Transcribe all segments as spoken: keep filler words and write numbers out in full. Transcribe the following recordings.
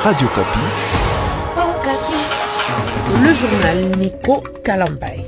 Radio Kapi. Le journal Nico Kalambay.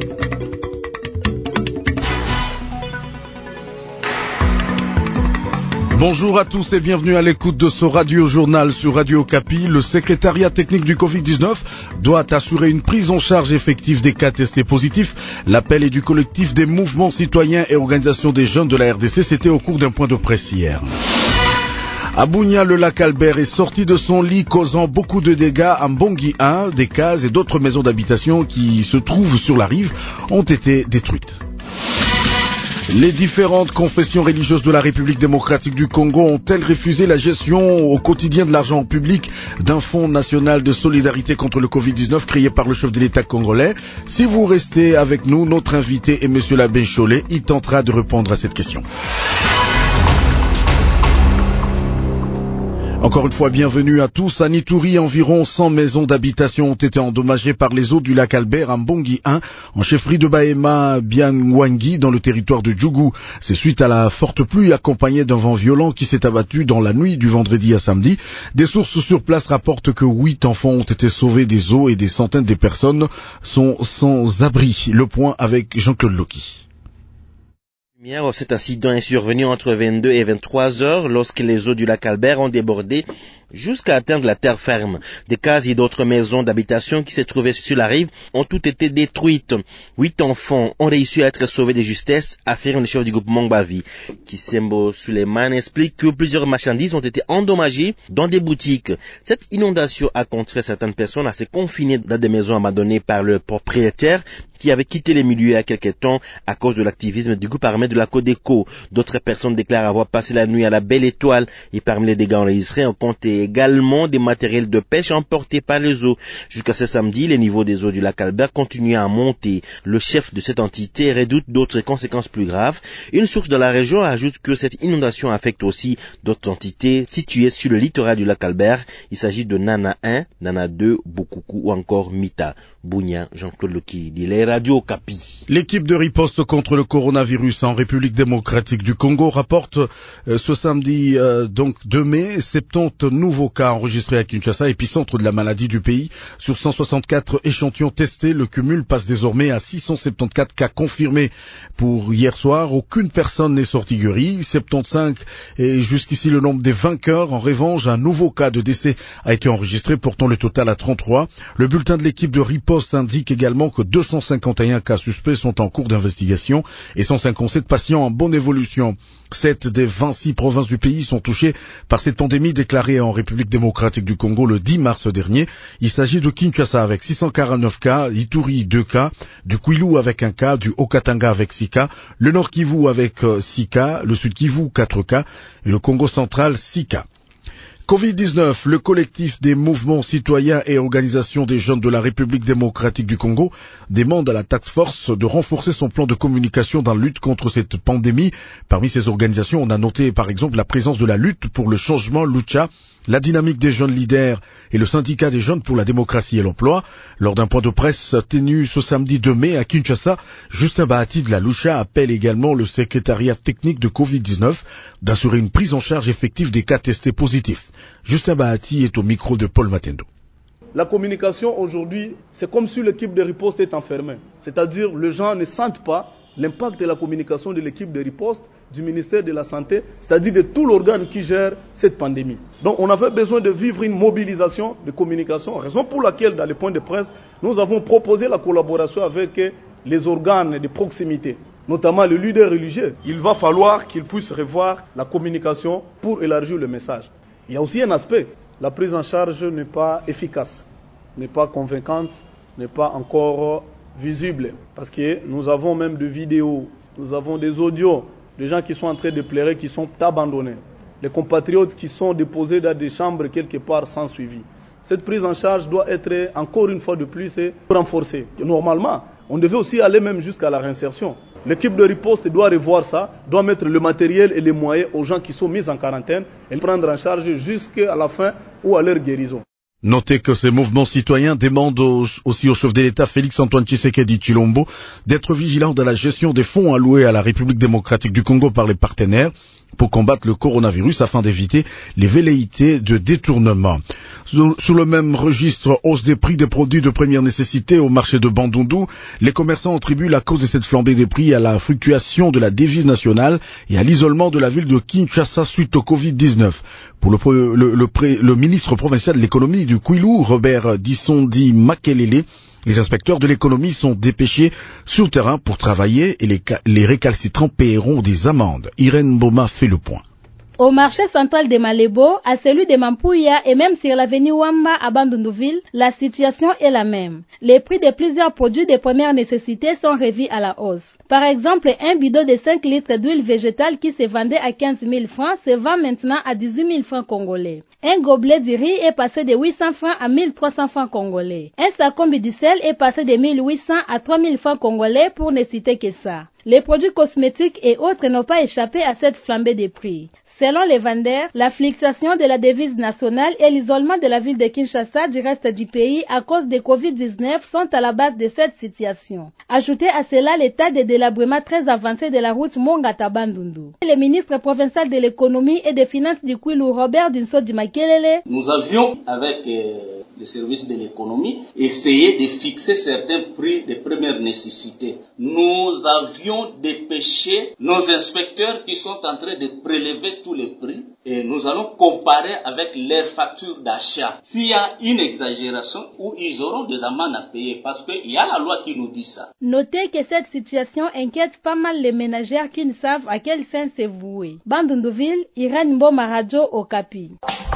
Bonjour à tous et bienvenue à l'écoute de ce radio-journal sur Radio Kapi. Le secrétariat technique du covid dix-neuf doit assurer une prise en charge effective des cas testés positifs. L'appel est du collectif des mouvements citoyens et organisations des jeunes de la R D C. C'était au cours d'un point de presse hier. À Bunia, le lac Albert est sorti de son lit, causant beaucoup de dégâts à Mbongi un. Des cases et d'autres maisons d'habitation qui se trouvent sur la rive ont été détruites. Les différentes confessions religieuses de la République démocratique du Congo ont-elles refusé la gestion au quotidien de l'argent public d'un fonds national de solidarité contre le covid dix-neuf créé par le chef de l'État congolais? Si vous restez avec nous, notre invité est M. l'abbé Cholet. Il tentera de répondre à cette question. Encore une fois, bienvenue à tous. À Nitouri, environ cent maisons d'habitation ont été endommagées par les eaux du lac Albert à Mbongi un, en chefferie de Bahema Biangwangi, dans le territoire de Djougou. C'est suite à la forte pluie accompagnée d'un vent violent qui s'est abattu dans la nuit du vendredi à samedi. Des sources sur place rapportent que huit enfants ont été sauvés des eaux et des centaines de personnes sont sans abri. Le point avec Jean-Claude Loki. Cet incident est survenu entre vingt-deux et vingt-trois heures lorsque les eaux du lac Albert ont débordé jusqu'à atteindre la terre ferme. Des cases et d'autres maisons d'habitation qui se trouvaient sur la rive ont toutes été détruites. Huit enfants ont réussi à être sauvés de justesse, affirme le chef du groupe Mongbavi. Kisembo Suleiman explique que plusieurs marchandises ont été endommagées dans des boutiques. Cette inondation a contraint certaines personnes à se confiner dans des maisons abandonnées par le propriétaire qui avait quitté les milieux il y a quelque temps à cause de l'activisme du groupe armé de la Codeco. D'autres personnes déclarent avoir passé la nuit à la Belle Étoile et parmi les dégâts enregistrés, on comptait également des matériels de pêche emportés par les eaux. Jusqu'à ce samedi, les niveaux des eaux du lac Albert continuaient à monter. Le chef de cette entité redoute d'autres conséquences plus graves. Une source de la région ajoute que cette inondation affecte aussi d'autres entités situées sur le littoral du lac Albert. Il s'agit de Nana un, Nana deux, Boukoukou ou encore Mita. Bunia, Jean-Claude Loki, dit les Radio Kapi. L'équipe de riposte contre le coronavirus en République démocratique du Congo rapporte euh, ce samedi euh, donc deux mai soixante-dix nouveaux cas enregistrés à Kinshasa, épicentre de la maladie du pays. Sur cent soixante-quatre échantillons testés, le cumul passe désormais à six cent soixante-quatorze cas confirmés. Pour hier soir, aucune personne n'est sortie guérie. soixante-quinze et jusqu'ici le nombre des vainqueurs. En revanche, un nouveau cas de décès a été enregistré, portant le total à trente-trois. Le bulletin de l'équipe de riposte indique également que deux cent cinquante et un cas suspects sont en cours d'investigation et cent cinquante-sept patients en bonne évolution. Sept des vingt-six provinces du pays sont touchées par cette pandémie déclarée en République démocratique du Congo le dix mars dernier. Il s'agit de Kinshasa avec six cent quarante-neuf cas, Ituri deux cas, du Kwilu avec un cas, du Haut-Katanga avec six cas, le Nord Kivu avec six cas, le Sud Kivu quatre cas et le Congo central six cas. covid dix-neuf, le collectif des mouvements citoyens et organisations des jeunes de la République démocratique du Congo demande à la task force de renforcer son plan de communication dans la lutte contre cette pandémie. Parmi ces organisations, on a noté par exemple la présence de la lutte pour le changement Lucha, la dynamique des jeunes leaders et le syndicat des jeunes pour la démocratie et l'emploi. Lors d'un point de presse tenu ce samedi deux mai à Kinshasa, Justin Bahati de la Lucha appelle également le secrétariat technique de covid dix-neuf d'assurer une prise en charge effective des cas testés positifs. Justin Bahati est au micro de Paul Matendo. La communication aujourd'hui, c'est comme si l'équipe de riposte est enfermée. C'est-à-dire les gens ne sentent pas l'impact de la communication de l'équipe de riposte, du ministère de la Santé, c'est-à-dire de tout l'organe qui gère cette pandémie. Donc on avait besoin de vivre une mobilisation de communication, raison pour laquelle dans les points de presse, nous avons proposé la collaboration avec les organes de proximité, notamment les leaders religieux. Il va falloir qu'ils puissent revoir la communication pour élargir le message. Il y a aussi un aspect, la prise en charge n'est pas efficace, n'est pas convaincante, n'est pas encore visible, parce que nous avons même des vidéos, nous avons des audios, des gens qui sont en train de pleurer, qui sont abandonnés, les compatriotes qui sont déposés dans des chambres quelque part sans suivi. Cette prise en charge doit être encore une fois de plus renforcée. Normalement, on devait aussi aller même jusqu'à la réinsertion. L'équipe de riposte doit revoir ça, doit mettre le matériel et les moyens aux gens qui sont mis en quarantaine et prendre en charge jusqu'à la fin ou à leur guérison. Notez que ces mouvements citoyens demandent aussi au chef de l'État Félix-Antoine Tshisekedi Tshilombo d'être vigilant dans la gestion des fonds alloués à la République démocratique du Congo par les partenaires pour combattre le coronavirus afin d'éviter les velléités de détournement. Sous le même registre, hausse des prix des produits de première nécessité au marché de Bandundu, les commerçants attribuent la cause de cette flambée des prix à la fluctuation de la devise nationale et à l'isolement de la ville de Kinshasa suite au covid dix-neuf. Pour le, le, le, le ministre provincial de l'économie du Kwilu, Robert Dissondi Makelele, les inspecteurs de l'économie sont dépêchés sur le terrain pour travailler et les, les récalcitrants paieront des amendes. Irène Boma fait le point. Au marché central de Malebo, à celui de Mampouya et même sur l'avenue Wamba à Bandunduville, la situation est la même. Les prix de plusieurs produits de première nécessité sont revus à la hausse. Par exemple, un bidon de cinq litres d'huile végétale qui se vendait à quinze mille francs se vend maintenant à dix-huit mille francs congolais. Un gobelet de riz est passé de huit cents francs à mille trois cents francs congolais. Un sacombi du sel est passé de mille huit cents à trois mille francs congolais pour ne citer que ça. Les produits cosmétiques et autres n'ont pas échappé à cette flambée des prix. Selon les vendeurs, la fluctuation de la devise nationale et l'isolement de la ville de Kinshasa du reste du pays à cause de covid dix-neuf sont à la base de cette situation. Ajoutez à cela l'état de délabrement très avancé de la route Mongata-Bandundu. Le ministre provincial de l'économie et des finances du Kwilu, Robert Dinsodi Makelele, nous avions avec euh, le service de l'économie essayé de fixer certains prix de première nécessité. Nous avions dépêché nos inspecteurs qui sont en train de prélever tous les prix et nous allons comparer avec leurs factures d'achat. S'il y a une exagération, ou ils auront des amendes à payer parce qu'il y a la loi qui nous dit ça. Notez que cette situation inquiète pas mal les ménagères qui ne savent à quel sens se vouer. Bandunduville, Irène Mboma Radio Okapi.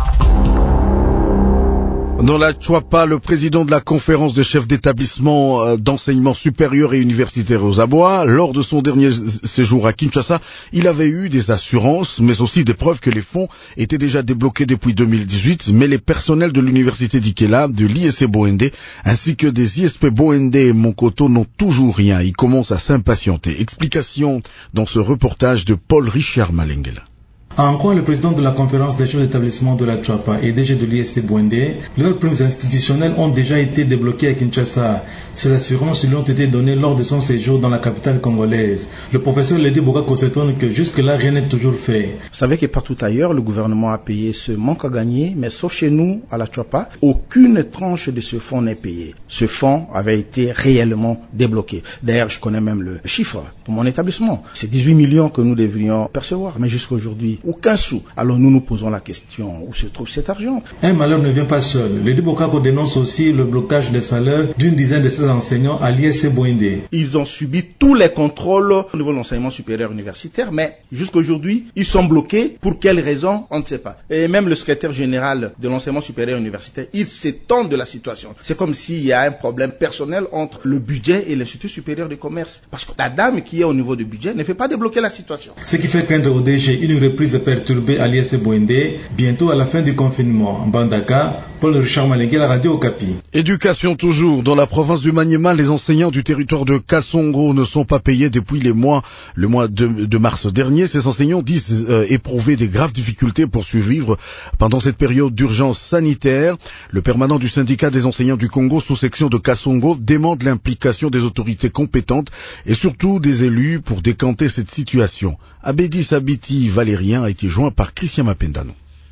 Dans la Chouapa, le président de la conférence des chefs d'établissement d'enseignement supérieur et universitaire aux Abois, lors de son dernier séjour à Kinshasa, il avait eu des assurances, mais aussi des preuves que les fonds étaient déjà débloqués depuis deux mille dix-huit, mais les personnels de l'université d'Ikela, de l'I S C Boende, ainsi que des I S P Boende et Monkoto n'ont toujours rien. Ils commencent à s'impatienter. Explication dans ce reportage de Paul Richard Malengela. En quoi le président de la conférence des chefs d'établissement de la Chouapa et D G de l'I S C Boende, leurs primes institutionnelles ont déjà été débloquées à Kinshasa. Ces assurances lui ont été données lors de son séjour dans la capitale congolaise. Le professeur Ledi Bokako s'étonne que jusque-là, rien n'est toujours fait. Vous savez que partout ailleurs, le gouvernement a payé ce manque à gagner, mais sauf chez nous, à la Chouapa, aucune tranche de ce fonds n'est payée. Ce fonds avait été réellement débloqué. D'ailleurs, je connais même le chiffre pour mon établissement. C'est dix-huit millions que nous devrions percevoir, mais jusqu'à aujourd'hui, aucun sou. Alors nous nous posons la question, où se trouve cet argent? Un malheur ne vient pas seul. Ledi Bokako dénonce aussi le blocage des salaires d'une dizaine de ses enseignants à l'I S C Boende. Ils ont subi tous les contrôles au niveau de l'enseignement supérieur universitaire, mais jusqu'à aujourd'hui, ils sont bloqués. Pour quelles raisons? On ne sait pas. Et même le secrétaire général de l'enseignement supérieur universitaire, il s'étonne de la situation. C'est comme s'il y a un problème personnel entre le budget et l'Institut supérieur de commerce. Parce que la dame qui est au niveau du budget ne fait pas débloquer la situation. Ce qui fait craindre au D G une reprise perturbée à l'I S C Boende, bientôt à la fin du confinement. Bandaka, Paul Richard Malengela, la radio Okapi. Éducation toujours. Dans la province du Maniema, les enseignants du territoire de Kassongo ne sont pas payés depuis les mois, le mois de, de mars dernier. Ces enseignants disent euh, éprouver des graves difficultés pour survivre pendant cette période d'urgence sanitaire. Le permanent du syndicat des enseignants du Congo, sous-section de Kassongo, demande l'implication des autorités compétentes et surtout des élus pour décanter cette situation. Abedi Sabiti Valérien a été joint par Christian Mapendano.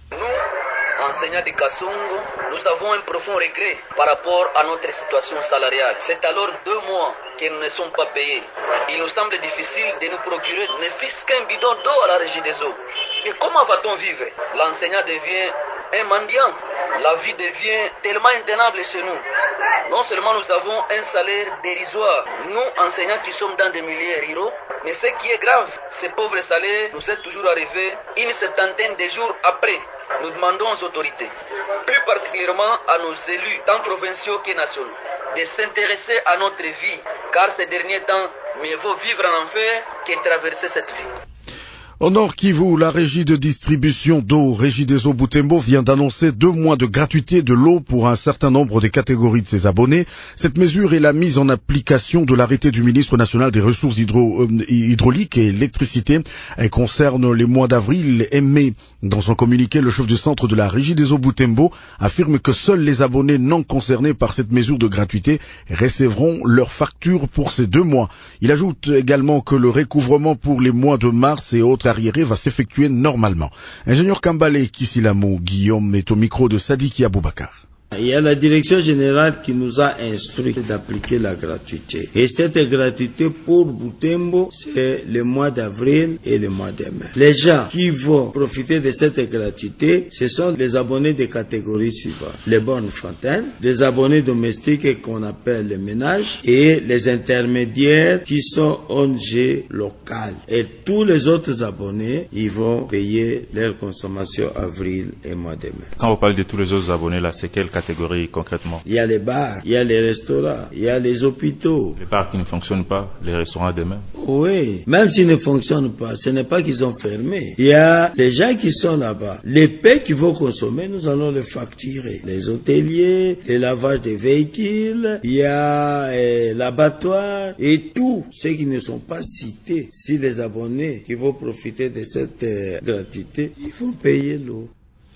Nous, enseignants de Kassongo, nous avons un profond regret par rapport à notre situation salariale. C'est alors deux mois que nous ne sommes pas payés. Il nous semble difficile de nous procurer ne fût-ce qu'un bidon d'eau à la régie des eaux. Et comment va-t-on vivre? L'enseignant devient un mendiant. La vie devient tellement intenable chez nous. Non seulement nous avons un salaire dérisoire, nous enseignants qui sommes dans des milieux ruraux, mais ce qui est grave, ces pauvres salaires nous est toujours arrivés une septantaine de jours après. Nous demandons aux autorités, plus particulièrement à nos élus, tant provinciaux que nationaux, de s'intéresser à notre vie, car ces derniers temps, mieux vaut vivre en enfer que traverser cette vie. Au Nord Kivu, la régie de distribution d'eau, Régie des eaux Butembo, vient d'annoncer deux mois de gratuité de l'eau pour un certain nombre des catégories de ses abonnés. Cette mesure est la mise en application de l'arrêté du ministre national des ressources hydro, euh, hydrauliques et électricité. Elle concerne les mois d'avril et mai. Dans son communiqué, le chef du centre de la Régie des eaux Butembo affirme que seuls les abonnés non concernés par cette mesure de gratuité recevront leur facture pour ces deux mois. Il ajoute également que le recouvrement pour les mois de mars et autres route arriérée va s'effectuer normalement. Ingénieur Kambale Kisilamou Guillaume est au micro de Sadiki Aboubakar. Il y a la direction générale qui nous a instruit d'appliquer la gratuité. Et cette gratuité pour Butembo, c'est le mois d'avril et le mois de mai. Les gens qui vont profiter de cette gratuité, ce sont les abonnés des catégories suivantes. Les bornes fontaines, les abonnés domestiques qu'on appelle les ménages et les intermédiaires qui sont O N G locales. Et tous les autres abonnés, ils vont payer leur consommation avril et mois de mai. Quand vous parlez de tous les autres abonnés, là, c'est quelle catégorie concrètement? Il y a les bars, il y a les restaurants, il y a les hôpitaux. Les bars qui ne fonctionnent pas, les restaurants de même? Oui, même s'ils ne fonctionnent pas, ce n'est pas qu'ils ont fermé. Il y a des gens qui sont là-bas. Les paix qu'ils vont consommer, nous allons les facturer. Les hôteliers, les lavages des véhicules, il y a eh, l'abattoir et tous ceux qui ne sont pas cités. Si les abonnés qui vont profiter de cette eh, gratuité, il faut payer l'eau.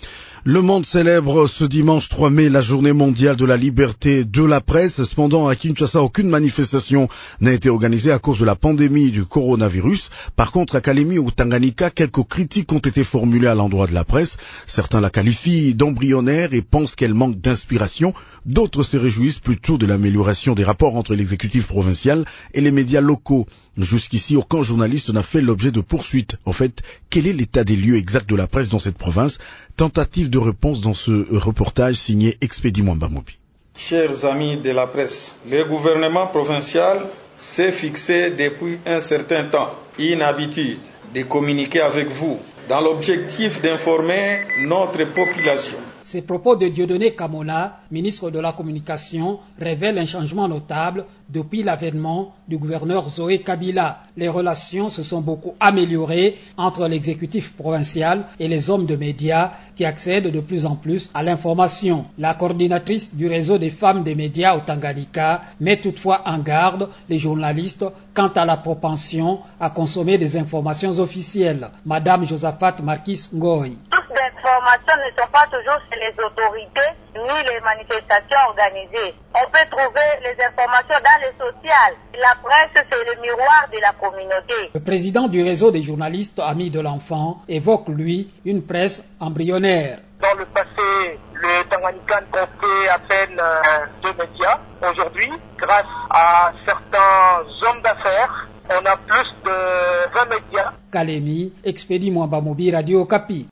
Le monde célèbre ce dimanche trois mai la journée mondiale de la liberté de la presse. Cependant, à Kinshasa, aucune manifestation n'a été organisée à cause de la pandémie du coronavirus. Par contre, à Kalemi ou Tanganyika, quelques critiques ont été formulées à l'endroit de la presse. Certains la qualifient d'embryonnaire et pensent qu'elle manque d'inspiration. D'autres se réjouissent plutôt de l'amélioration des rapports entre l'exécutif provincial et les médias locaux. Jusqu'ici, aucun journaliste n'a fait l'objet de poursuites. En fait, quel est l'état des lieux exact de la presse dans cette province? Tentative de réponse dans ce reportage signé Expédie Mwamba Mobi. Chers amis de la presse, le gouvernement provincial s'est fixé depuis un certain temps une habitude de communiquer avec vous dans l'objectif d'informer notre population. Ces propos de Dieudonné Kamola, ministre de la Communication, révèlent un changement notable depuis l'avènement du gouverneur Zoé Kabila. Les relations se sont beaucoup améliorées entre l'exécutif provincial et les hommes de médias qui accèdent de plus en plus à l'information. La coordinatrice du réseau des femmes des médias au Tanganyika met toutefois en garde les journalistes quant à la propension à consommer des informations officielles. Madame Josaphat Marquis Ngoy. Les informations ne sont pas toujours chez les autorités ni les manifestations organisées. On peut trouver les informations dans les sociales. La presse, c'est le miroir de la communauté. Le président du réseau des journalistes Amis de l'Enfant évoque, lui, une presse embryonnaire. Dans le passé, le Tanganyika comptait à peine euh, deux médias. Aujourd'hui, grâce à certains hommes d'affaires, on a plus de vingt médias. Kalemi, Expédie Mwamba Mobi, Radio Okapi.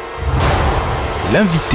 L'invité.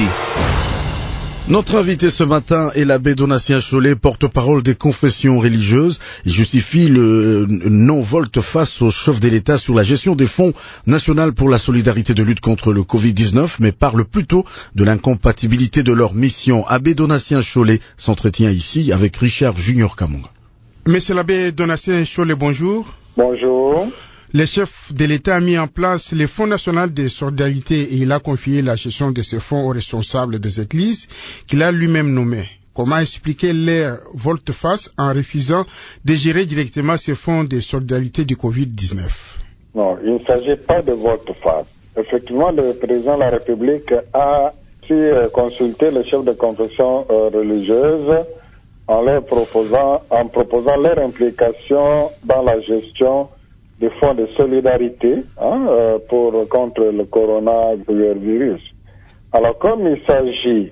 Notre invité ce matin est l'abbé Donatien Cholet, porte-parole des confessions religieuses. Il justifie le non-volte-face au chef de l'État sur la gestion des fonds nationaux pour la solidarité de lutte contre le covid dix-neuf, mais parle plutôt de l'incompatibilité de leur mission. Abbé Donatien Cholet s'entretient ici avec Richard Junior Kamunga. Monsieur l'abbé Donatien Cholet, bonjour. Bonjour. Le chef de l'État a mis en place le Fonds national de solidarité et il a confié la gestion de ce fonds aux responsables des églises qu'il a lui-même nommés. Comment expliquer leur volte-face en refusant de gérer directement ce fonds de solidarité du covid dix-neuf? Non, il ne s'agit pas de volte-face. Effectivement, le président de la République a su consulter les chefs de confession euh, religieuse en leur proposant, en proposant leur implication dans la gestion des fonds de solidarité hein, euh, pour contre le coronavirus. Alors, comme il s'agit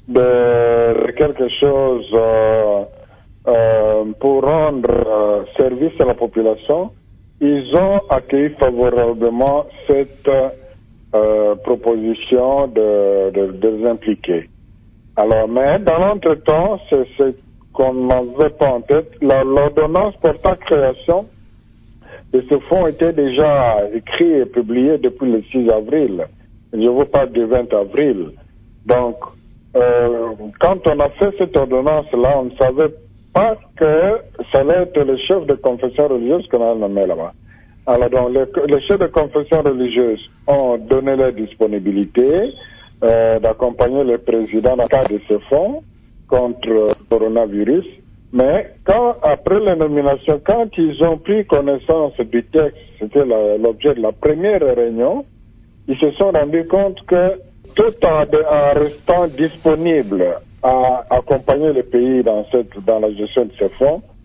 de quelque chose euh, euh, pour rendre euh, service à la population, ils ont accueilli favorablement cette euh, proposition de, de, de les impliquer. Alors, mais dans l'entretemps, c'est ce qu'on n'avait pas en tête, la, l'ordonnance portant création de ce fonds était déjà écrit et publié depuis le six avril. Je vous parle du vingt avril. Donc, euh, quand on a fait cette ordonnance-là, on ne savait pas que ça allait être le chef de confession religieuse qu'on a nommé là-bas. Alors, donc, les, les chefs de confession religieuse ont donné leur disponibilité euh, d'accompagner le président dans le cadre de ce fonds contre le coronavirus. Mais quand, après la nomination, quand ils ont pris connaissance du texte, c'était la, l'objet de la première réunion, ils se sont rendus compte que tout en, en restant disponible à accompagner le pays dans cette, dans la gestion de ces fonds,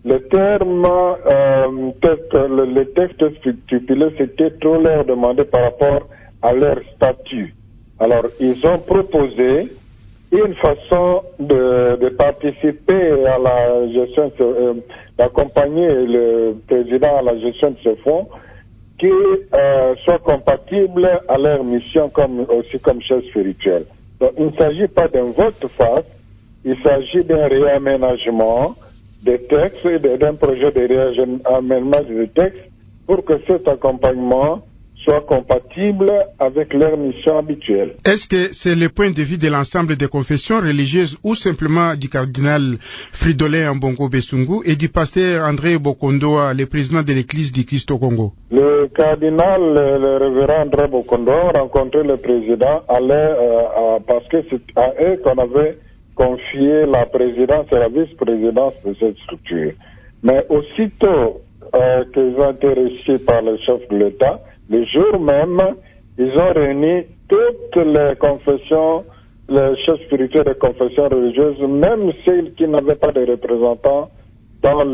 les termes, euh, tels que le, les textes stipulés, c'était trop leur demander par rapport à leur statut. Alors, ils ont proposé une façon de, de participer à la gestion, euh, d'accompagner le président à la gestion de ce fonds, qui euh, soit compatible à leur mission comme, aussi comme chef spirituel. Donc, il ne s'agit pas d'un volte-face, il s'agit d'un réaménagement des textes et d'un projet de réaménagement des textes pour que cet accompagnement soit compatible avec leur mission habituelle. Est-ce que c'est le point de vue de l'ensemble des confessions religieuses ou simplement du cardinal Fridolin Mbongo Besungu et du pasteur André Bokondoa, le président de l'église du Christ au Congo? Le cardinal, le, le révérend André Bokondoa a rencontré le président allait, euh, à, parce que c'est à eux qu'on avait confié la présidence et la vice-présidence de cette structure. Mais aussitôt euh, qu'ils ont été reçus par le chef de l'État, le jour même, ils ont réuni toutes les confessions, les chefs spirituels des confessions religieuses, même celles qui n'avaient pas de représentants dans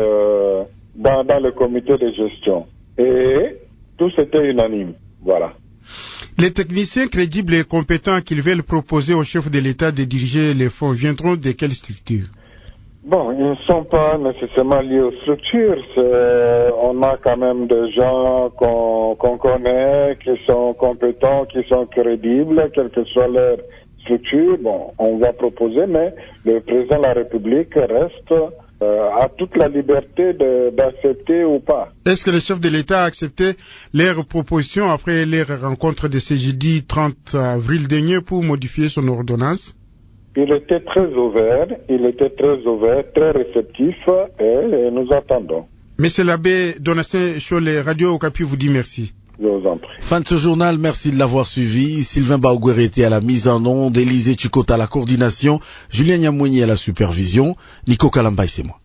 le, dans, dans le comité de gestion. Et tous étaient unanimes. Voilà. Les techniciens crédibles et compétents qu'ils veulent proposer au chef de l'État de diriger les fonds viendront de quelle structure? Bon, ils ne sont pas nécessairement liés aux structures. C'est, on a quand même des gens qu'on, qu'on connaît, qui sont compétents, qui sont crédibles, quelle que soit leur structure. Bon, on va proposer, mais le président de la République reste euh, à toute la liberté de, d'accepter ou pas. Est-ce que le chef de l'État a accepté leurs propositions après leur rencontre de ce jeudi trente avril dernier pour modifier son ordonnance? Il était très ouvert, il était très ouvert, très réceptif et, et nous attendons. Monsieur l'abbé Donatien Cholet, Radio Okapi vous dit merci. Je vous en prie. Fin de ce journal, merci de l'avoir suivi. Sylvain Baouguer était à la mise en onde, Élisée Chikota à la coordination, Julien Nyamouini à la supervision, Nico Kalambaï c'est moi.